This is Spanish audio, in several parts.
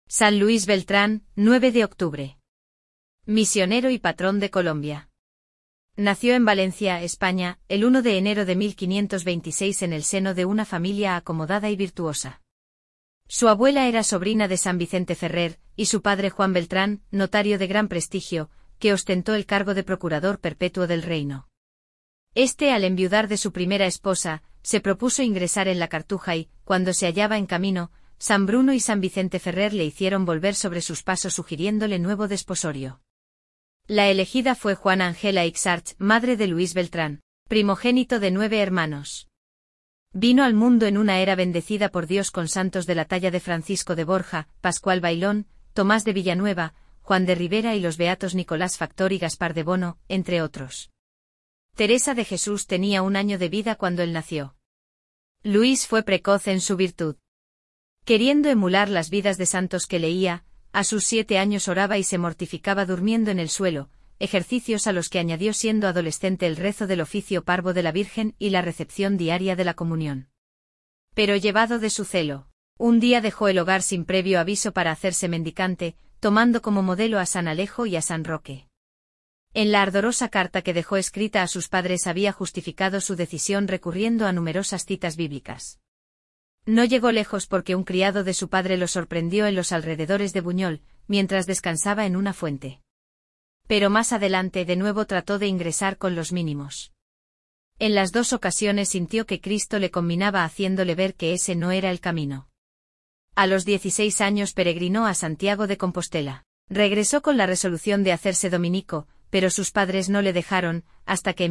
San Luis Beltrán, 9 de octubre. Misionero y patrón de Colombia. Nació en Valencia, España, el 1 de enero de 1526 en el seno de una familia acomodada y virtuosa. Su abuela era sobrina de San Vicente Ferrer, y su padre Juan Beltrán, notario de gran prestigio, que ostentó el cargo de procurador perpetuo del reino. Este, al enviudar de su primera esposa, se propuso ingresar en la Cartuja y, cuando se hallaba en camino, San Bruno y San Vicente Ferrer le hicieron volver sobre sus pasos sugiriéndole nuevo desposorio. La elegida fue Juana Ángela Ixart, madre de Luis Beltrán, primogénito de 9 hermanos. Vino al mundo en una era bendecida por Dios con santos de la talla de Francisco de Borja, Pascual Bailón, Tomás de Villanueva, Juan de Rivera y los beatos Nicolás Factor y Gaspar de Bono, entre otros. Teresa de Jesús tenía 1 año de vida cuando él nació. Luis fue precoz en su virtud. Queriendo emular las vidas de santos que leía, a sus 7 años oraba y se mortificaba durmiendo en el suelo, ejercicios a los que añadió siendo adolescente el rezo del oficio parvo de la Virgen y la recepción diaria de la comunión. Pero llevado de su celo, un día dejó el hogar sin previo aviso para hacerse mendicante, tomando como modelo a San Alejo y a San Roque. En la ardorosa carta que dejó escrita a sus padres había justificado su decisión recurriendo a numerosas citas bíblicas. No llegó lejos porque un criado de su padre lo sorprendió en los alrededores de Buñol, mientras descansaba en una fuente. Pero más adelante de nuevo trató de ingresar con los mínimos. En las 2 ocasiones sintió que Cristo le conminaba haciéndole ver que ese no era el camino. A los 16 años peregrinó a Santiago de Compostela. Regresó con la resolución de hacerse dominico, pero sus padres no le dejaron, hasta que en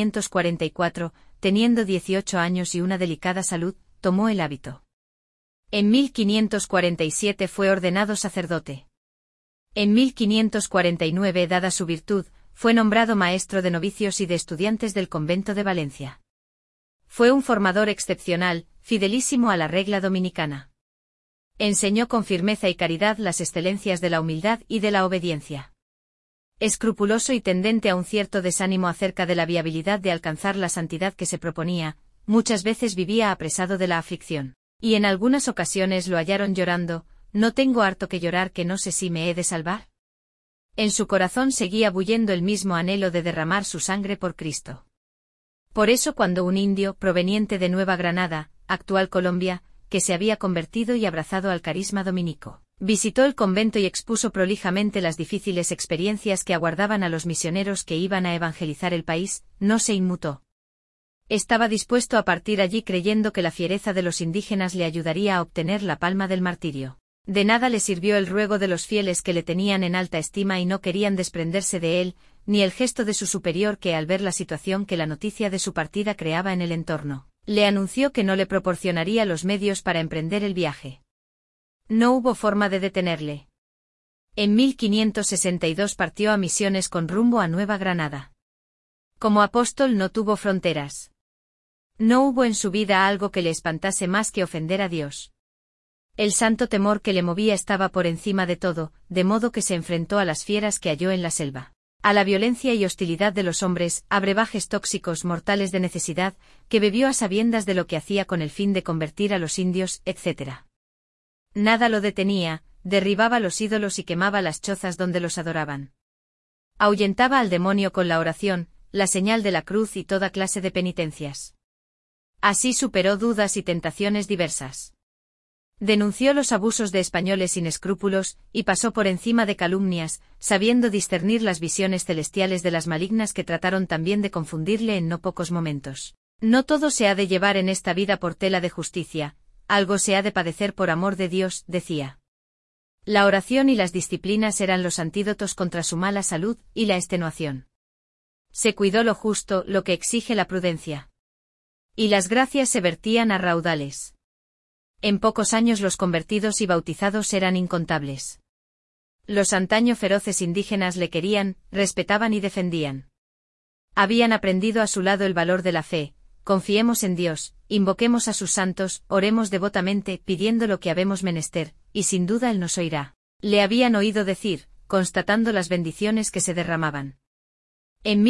1544, teniendo 18 años y una delicada salud, tomó el hábito. En 1547 fue ordenado sacerdote. En 1549, dada su virtud, fue nombrado maestro de novicios y de estudiantes del convento de Valencia. Fue un formador excepcional, fidelísimo a la regla dominicana. Enseñó con firmeza y caridad las excelencias de la humildad y de la obediencia. Escrupuloso y tendente a un cierto desánimo acerca de la viabilidad de alcanzar la santidad que se proponía, muchas veces vivía apresado de la aflicción, y en algunas ocasiones lo hallaron llorando: «¿No tengo harto que llorar que no sé si me he de salvar?». En su corazón seguía bullendo el mismo anhelo de derramar su sangre por Cristo. Por eso cuando un indio, proveniente de Nueva Granada, actual Colombia, que se había convertido y abrazado al carisma dominico, visitó el convento y expuso prolijamente las difíciles experiencias que aguardaban a los misioneros que iban a evangelizar el país, no se inmutó. Estaba dispuesto a partir allí creyendo que la fiereza de los indígenas le ayudaría a obtener la palma del martirio. De nada le sirvió el ruego de los fieles que le tenían en alta estima y no querían desprenderse de él, ni el gesto de su superior que, al ver la situación que la noticia de su partida creaba en el entorno, le anunció que no le proporcionaría los medios para emprender el viaje. No hubo forma de detenerle. En 1562 partió a misiones con rumbo a Nueva Granada. Como apóstol no tuvo fronteras. No hubo en su vida algo que le espantase más que ofender a Dios. El santo temor que le movía estaba por encima de todo, de modo que se enfrentó a las fieras que halló en la selva, a la violencia y hostilidad de los hombres, a brebajes tóxicos mortales de necesidad, que bebió a sabiendas de lo que hacía con el fin de convertir a los indios, etc. Nada lo detenía, derribaba los ídolos y quemaba las chozas donde los adoraban. Ahuyentaba al demonio con la oración, la señal de la cruz y toda clase de penitencias. Así superó dudas y tentaciones diversas. Denunció los abusos de españoles sin escrúpulos, y pasó por encima de calumnias, sabiendo discernir las visiones celestiales de las malignas que trataron también de confundirle en no pocos momentos. No todo se ha de llevar en esta vida por tela de justicia, algo se ha de padecer por amor de Dios, decía. La oración y las disciplinas eran los antídotos contra su mala salud y la extenuación. Se cuidó lo justo, lo que exige la prudencia. Y las gracias se vertían a raudales. En pocos años los convertidos y bautizados eran incontables. Los antaño feroces indígenas le querían, respetaban y defendían. Habían aprendido a su lado el valor de la fe: confiemos en Dios, invoquemos a sus santos, oremos devotamente, pidiendo lo que habemos menester, y sin duda Él nos oirá. Le habían oído decir, constatando las bendiciones que se derramaban. En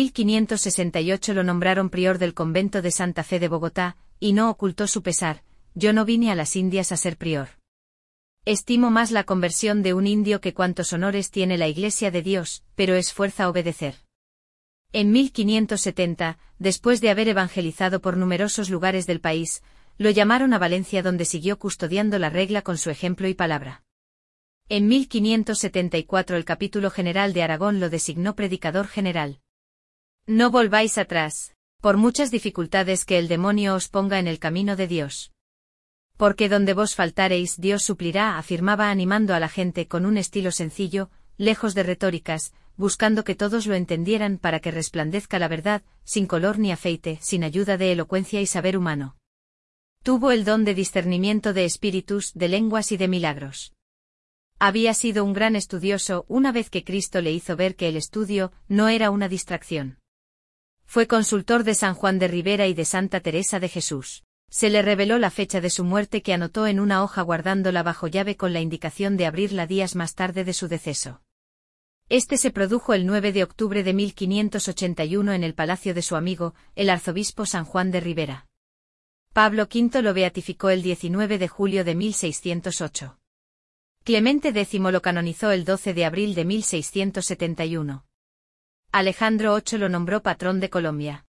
1568 lo nombraron prior del convento de Santa Fe de Bogotá, y no ocultó su pesar: «Yo no vine a las Indias a ser prior. Estimo más la conversión de un indio que cuantos honores tiene la Iglesia de Dios, pero es fuerza obedecer. En 1570, después de haber evangelizado por numerosos lugares del país, lo llamaron a Valencia donde siguió custodiando la regla con su ejemplo y palabra. En 1574 el capítulo general de Aragón lo designó predicador general. No volváis atrás, por muchas dificultades que el demonio os ponga en el camino de Dios. Porque donde vos faltareis Dios suplirá, afirmaba animando a la gente con un estilo sencillo, lejos de retóricas, buscando que todos lo entendieran para que resplandezca la verdad, sin color ni afeite, sin ayuda de elocuencia y saber humano. Tuvo el don de discernimiento de espíritus, de lenguas y de milagros. Había sido un gran estudioso una vez que Cristo le hizo ver que el estudio no era una distracción. Fue consultor de San Juan de Ribera y de Santa Teresa de Jesús. Se le reveló la fecha de su muerte que anotó en una hoja guardándola bajo llave con la indicación de abrirla días más tarde de su deceso. Este se produjo el 9 de octubre de 1581 en el palacio de su amigo, el arzobispo San Juan de Ribera. Pablo V lo beatificó el 19 de julio de 1608. Clemente X lo canonizó el 12 de abril de 1671. Alejandro VIII lo nombró patrón de Colombia.